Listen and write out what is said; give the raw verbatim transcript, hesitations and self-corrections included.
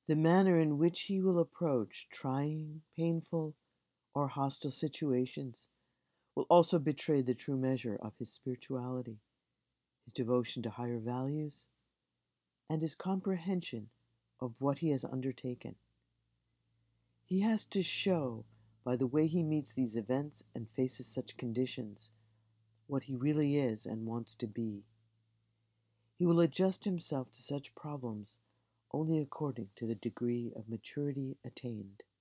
The manner in which he will approach trying, painful, or hostile situations will also betray the true measure of his spirituality, his devotion to higher values, and his comprehension of what he has undertaken. He has to show, by the way he meets these events and faces such conditions, what he really is and wants to be. He will adjust himself to such problems only according to the degree of maturity attained.